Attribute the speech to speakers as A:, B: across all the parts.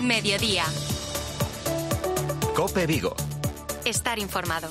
A: Mediodía.
B: COPE Vigo.
A: Estar informado.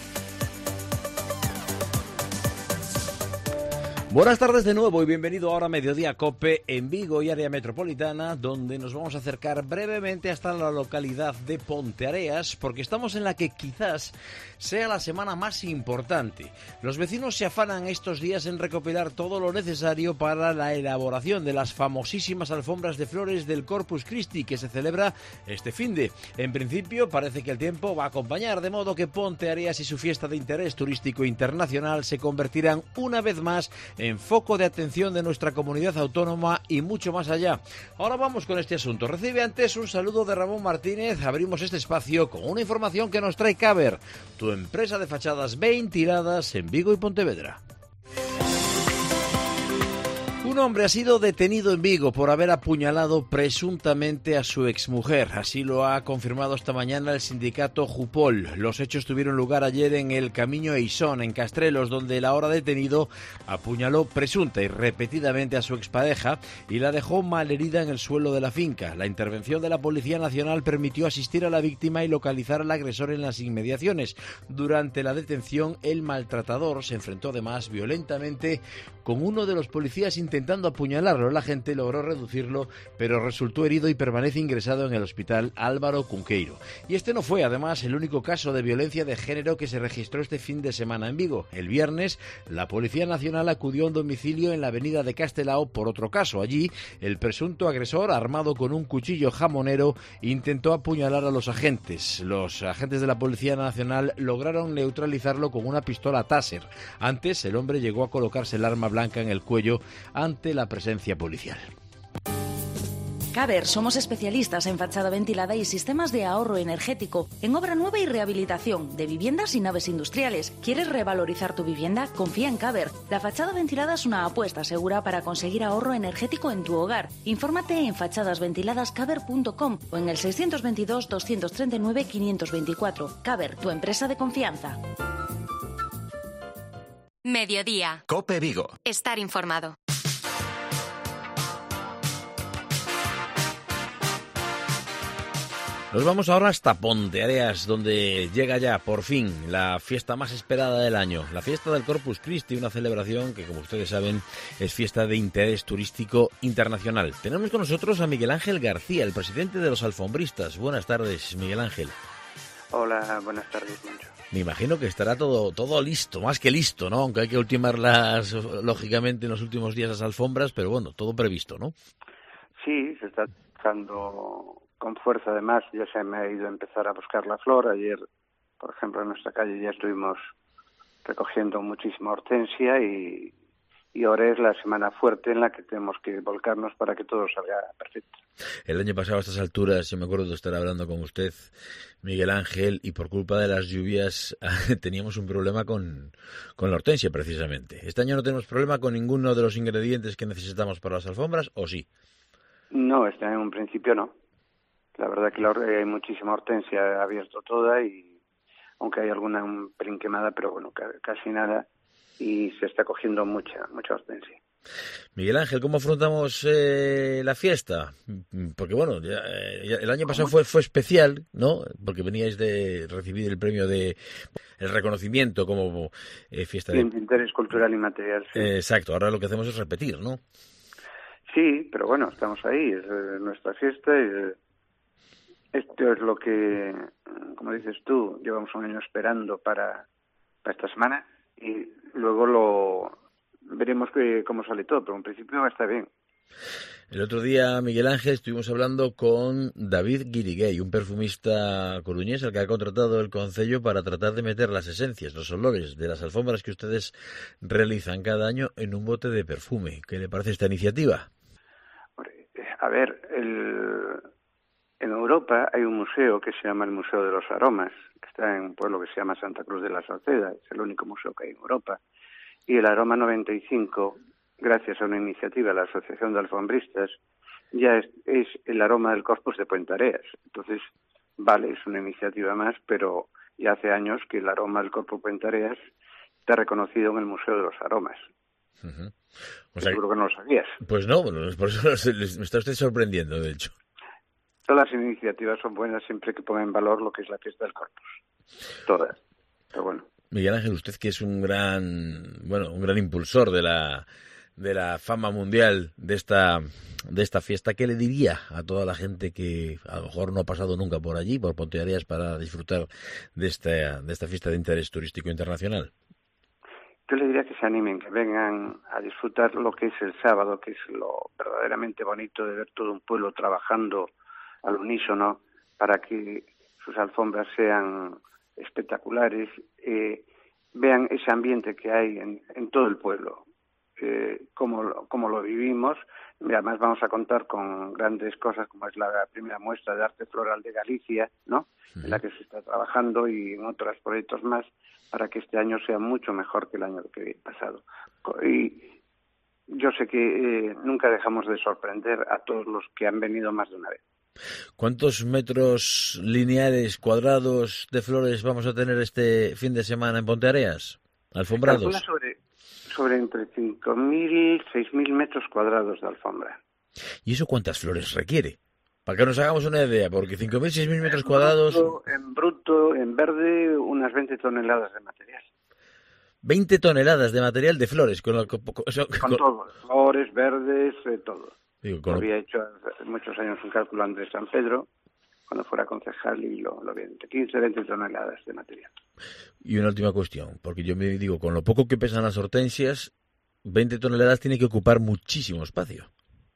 C: Buenas tardes de nuevo y bienvenido ahora a Mediodía COPE en Vigo y área metropolitana, donde nos vamos a acercar brevemente hasta la localidad de Ponteareas, porque estamos en la que quizás sea la semana más importante. Los vecinos se afanan estos días en recopilar todo lo necesario para la elaboración de las famosísimas alfombras de flores del Corpus Christi, que se celebra este finde. En principio parece que el tiempo va a acompañar, de modo que Ponteareas y su fiesta de interés turístico internacional se convertirán una vez más en foco de atención de nuestra comunidad autónoma y mucho más allá. Ahora vamos con este asunto. Recibe antes un saludo de Ramón Martínez. Abrimos este espacio con una información que nos trae Caber, tu empresa de fachadas ventiladas en Vigo y Pontevedra. Un hombre ha sido detenido en Vigo por haber apuñalado presuntamente a su exmujer. Así lo ha confirmado esta mañana el sindicato Jupol. Los hechos tuvieron lugar ayer en el Camiño Eisón, en Castrelos, donde el ahora detenido apuñaló presunta y repetidamente a su expareja y la dejó malherida en el suelo de la finca. La intervención de la Policía Nacional permitió asistir a la víctima y localizar al agresor en las inmediaciones. Durante la detención, el maltratador se enfrentó además violentamente con uno de los policías intentando apuñalarlo. La gente logró reducirlo, pero resultó herido y permanece ingresado en el hospital Álvaro Cunqueiro. Y este no fue, además, el único caso de violencia de género que se registró este fin de semana en Vigo. El viernes, la Policía Nacional acudió a un domicilio en la avenida de Castelao por otro caso. Allí, el presunto agresor, armado con un cuchillo jamonero, intentó apuñalar a los agentes. Los agentes de la Policía Nacional lograron neutralizarlo con una pistola Taser. Antes, el hombre llegó a colocarse el arma blanca en el cuello ante la presencia policial.
D: Caber, somos especialistas en fachada ventilada y sistemas de ahorro energético, en obra nueva y rehabilitación de viviendas y naves industriales. ¿Quieres revalorizar tu vivienda? Confía en Caber. La fachada ventilada es una apuesta segura para conseguir ahorro energético en tu hogar. Infórmate en fachadasventiladascaber.com o en el 622 239 524. Caber, tu empresa de confianza.
A: Mediodía.
B: COPE Vigo.
A: Estar informado.
C: Nos vamos ahora hasta Ponteareas, donde llega ya, por fin, la fiesta más esperada del año, la fiesta del Corpus Christi, una celebración que, como ustedes saben, es fiesta de interés turístico internacional. Tenemos con nosotros a Miguel Ángel García, el presidente de los alfombristas. Buenas tardes, Miguel Ángel.
E: Hola, buenas tardes, Moncho.
C: Me imagino que estará todo listo, más que listo, ¿no? Aunque hay que ultimarlas, lógicamente, en los últimos días las alfombras, pero bueno, todo previsto, ¿no?
E: Sí, se está trabajando con fuerza. Además, ya se me ha ido a empezar a buscar la flor. Ayer, por ejemplo, en nuestra calle ya estuvimos recogiendo muchísima hortensia y ahora es la semana fuerte en la que tenemos que volcarnos para que todo salga perfecto.
C: El año pasado a estas alturas, yo me acuerdo de estar hablando con usted, Miguel Ángel, y por culpa de las lluvias teníamos un problema con la hortensia, precisamente. ¿Este año no tenemos problema con ninguno de los ingredientes que necesitamos para las alfombras, o sí?
E: No, este año en un principio no. La verdad que hay muchísima hortensia, ha abierto toda, y aunque hay alguna un pelín quemada, pero bueno, casi nada, y se está cogiendo mucha hortensia.
C: Miguel Ángel, ¿cómo afrontamos la fiesta? Porque bueno, ya el año pasado fue especial, ¿no? Porque veníais de recibir el premio de el reconocimiento como fiesta de
E: interés cultural y material. Sí.
C: Exacto, ahora lo que hacemos es repetir, ¿no? Sí,
E: pero bueno, estamos ahí, es nuestra fiesta. Esto es lo que, como dices tú, llevamos un año esperando para esta semana, y luego veremos cómo sale todo, pero en principio va a estar bien.
C: El otro día, Miguel Ángel, estuvimos hablando con David Guiriguey, un perfumista coruñés al que ha contratado el concello para tratar de meter las esencias, los olores de las alfombras que ustedes realizan cada año en un bote de perfume. ¿Qué le parece esta iniciativa?
E: A ver, en Europa hay un museo que se llama el Museo de los Aromas, que está en un pueblo que se llama Santa Cruz de la Salceda, es el único museo que hay en Europa. Y el Aroma 95, gracias a una iniciativa de la Asociación de Alfombristas, ya es el aroma del Corpus de Ponteareas. Entonces, vale, es una iniciativa más, pero ya hace años que el aroma del Corpus de Ponteareas está reconocido en el Museo de los Aromas.
C: Uh-huh. O sea,
E: seguro que no lo sabías.
C: Pues no, por eso me está usted sorprendiendo, de hecho.
E: Todas las iniciativas son buenas siempre que pongan en valor lo que es la fiesta del Corpus. Todas. Pero bueno.
C: Miguel Ángel, usted que es un gran impulsor de la fama mundial de esta fiesta, ¿qué le diría a toda la gente que a lo mejor no ha pasado nunca por allí, por Ponteareas, para disfrutar de esta fiesta de interés turístico internacional?
E: Yo le diría que se animen, que vengan a disfrutar lo que es el sábado, que es lo verdaderamente bonito de ver todo un pueblo trabajando al unísono para que sus alfombras sean espectaculares, vean ese ambiente que hay en todo el pueblo, cómo lo vivimos. Y además vamos a contar con grandes cosas como es la primera muestra de arte floral de Galicia, ¿no? En la que se está trabajando, y en otros proyectos más, para que este año sea mucho mejor que el año que pasado. Y yo sé que nunca dejamos de sorprender a todos los que han venido más de una vez.
C: ¿Cuántos metros lineales, cuadrados de flores vamos a tener este fin de semana en Ponteareas? Alfombrados.
E: Sobre entre 5.000 y 6.000 metros cuadrados de alfombra.
C: ¿Y eso cuántas flores requiere? Para que nos hagamos una idea, porque 5.000, 6.000 metros cuadrados...
E: En verde, unas 20 toneladas de material.
C: 20 toneladas de material de flores. Con
E: todo, flores, verdes, todo. Había hecho hace muchos años un cálculo Andrés San Pedro, cuando fuera concejal, y lo vi entre 15 y 20 toneladas de material.
C: Y una última cuestión, porque yo me digo, con lo poco que pesan las hortensias, 20 toneladas tiene que ocupar muchísimo espacio.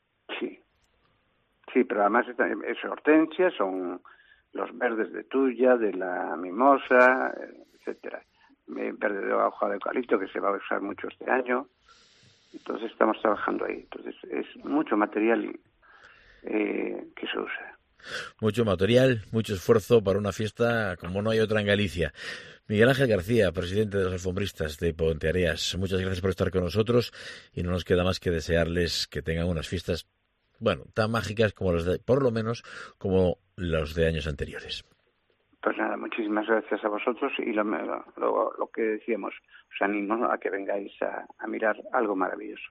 E: Sí, pero además es hortensias, son los verdes de tuya, de la mimosa, etcétera. Verde de hoja de eucalipto, que se va a usar mucho este año. Entonces estamos trabajando ahí. Entonces es mucho material que se usa.
C: Mucho material, mucho esfuerzo para una fiesta como no hay otra en Galicia. Miguel Ángel García, presidente de los alfombristas de Ponteareas, muchas gracias por estar con nosotros, y no nos queda más que desearles que tengan unas fiestas, tan mágicas como por lo menos como los de años anteriores.
E: Pues nada, muchísimas gracias a vosotros, y lo que decíamos, os animo a que vengáis a mirar algo maravilloso.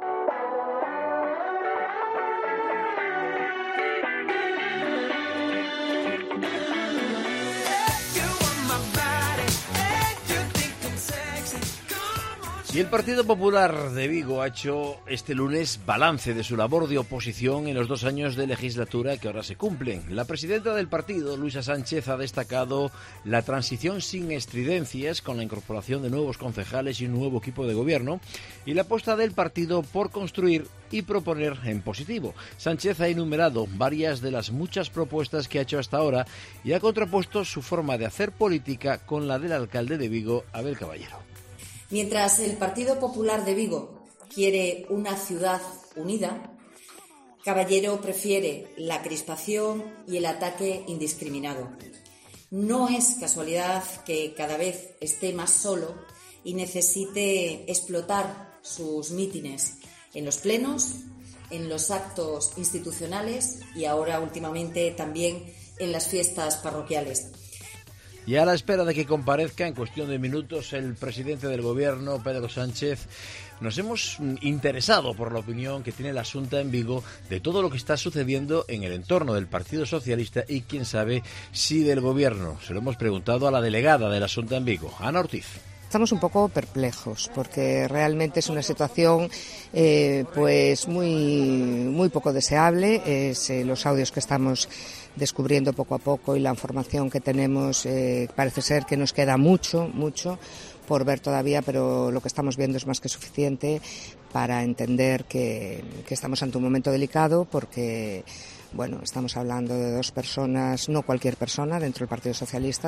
C: Y el Partido Popular de Vigo ha hecho este lunes balance de su labor de oposición en los 2 años de legislatura que ahora se cumplen. La presidenta del partido, Luisa Sánchez, ha destacado la transición sin estridencias con la incorporación de nuevos concejales y un nuevo equipo de gobierno, y la apuesta del partido por construir y proponer en positivo. Sánchez ha enumerado varias de las muchas propuestas que ha hecho hasta ahora y ha contrapuesto su forma de hacer política con la del alcalde de Vigo, Abel Caballero.
B: Mientras el Partido Popular de Vigo quiere una ciudad unida, Caballero prefiere la crispación y el ataque indiscriminado. No es casualidad que cada vez esté más solo y necesite explotar sus mítines en los plenos, en los actos institucionales y ahora últimamente también en las fiestas parroquiales.
C: Y a la espera de que comparezca en cuestión de minutos el presidente del gobierno, Pedro Sánchez, nos hemos interesado por la opinión que tiene la Xunta en Vigo de todo lo que está sucediendo en el entorno del Partido Socialista y, quién sabe, si del gobierno. Se lo hemos preguntado a la delegada de la Xunta en Vigo, Ana Ortiz.
F: Estamos un poco perplejos porque realmente es una situación pues muy poco deseable. Los audios que estamos descubriendo poco a poco y la información que tenemos parece ser que nos queda mucho por ver todavía, pero lo que estamos viendo es más que suficiente para entender que estamos ante un momento delicado, porque estamos hablando de 2 personas, no cualquier persona dentro del Partido Socialista.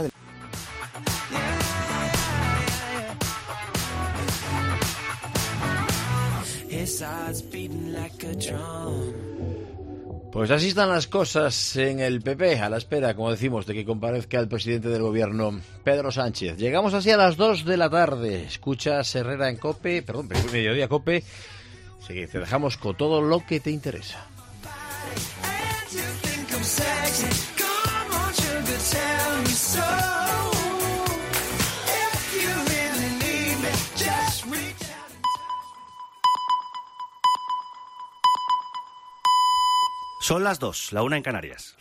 C: Pues así están las cosas en el PP, a la espera, como decimos, de que comparezca el presidente del gobierno, Pedro Sánchez. Llegamos así a las 2 de la tarde. Escuchas Herrera en COPE, Mediodía COPE. Sí, te dejamos con todo lo que te interesa.
G: Son las 2, la 1 en Canarias.